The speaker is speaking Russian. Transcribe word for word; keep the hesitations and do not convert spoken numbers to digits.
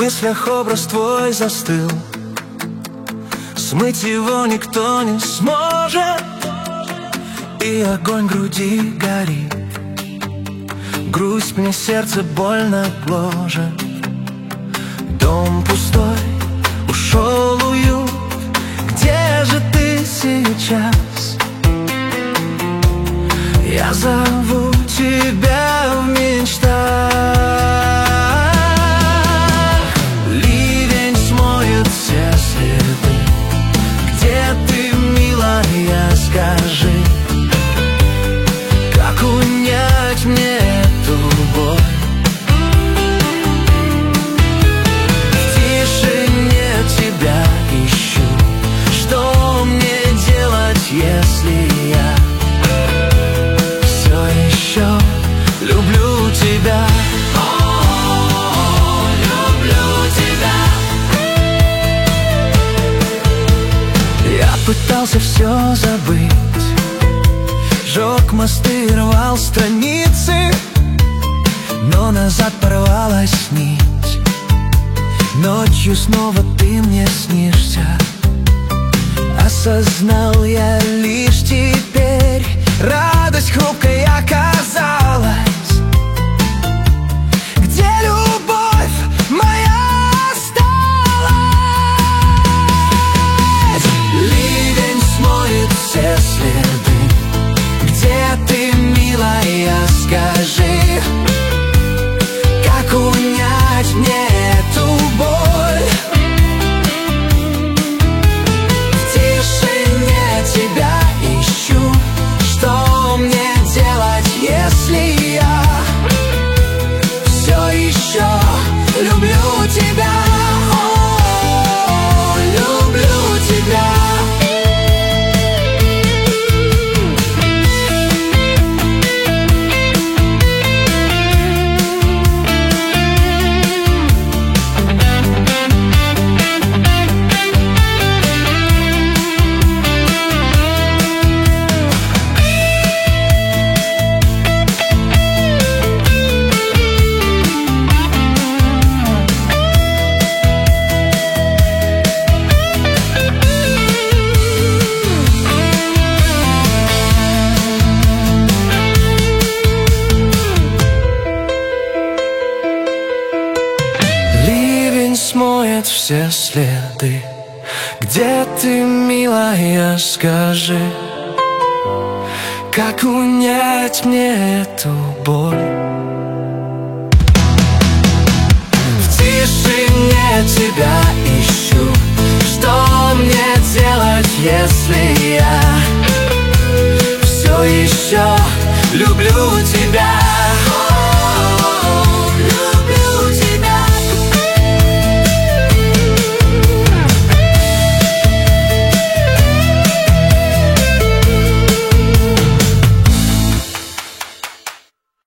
мыслях образ твой застыл, смыть его никто не сможет. И огонь в груди горит, грусть мне сердце больно гложет. Дом пустой, ушел уют, где же ты сейчас? Я зову тебя в мечтах. Ливень смоет все следы. Где ты, милая, скажи, как унять мне эту боль? В тишине тебя ищу. Что мне делать, если я все еще люблю тебя? О, люблю тебя. Я пытался все забыть, жег мосты, рвал страницы, но назад порвалась нить. Ночью снова ты мне снишься. Осознал я лишь теперь, радость хрупкой оказалась. Где любовь моя осталась? Ливень смоет все следы. Где ты, милая, скажи, как унять мне эту боль? В тишине тебя ищу. Что мне делать, если я все еще люблю тебя? О, люблю тебя. Смоет все следы. Где ты, милая, скажи, как унять мне эту боль? В тишине тебя ищу. Что мне делать, если я все еще